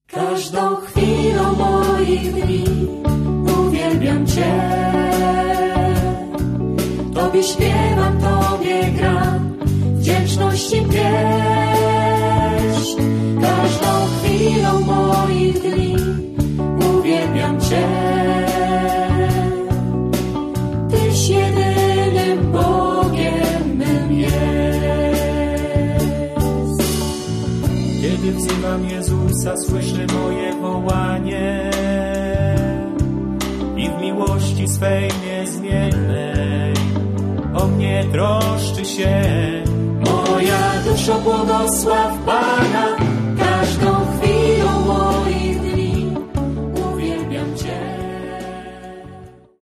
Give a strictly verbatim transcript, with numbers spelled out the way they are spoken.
Każdą chwilą moich dni uwielbiam Cię. Tobie śpiewam, Tobie gram, wdzięczności pieśń. Każdą chwilą moich dni uwielbiam Cię. Tyś jedynym Bogiem mym jest. Kiedy wzywam Jezusa, słyszy moje wołanie i w miłości swej niezmiennej o mnie troszczy się. Moja duszo, błogosław Pana.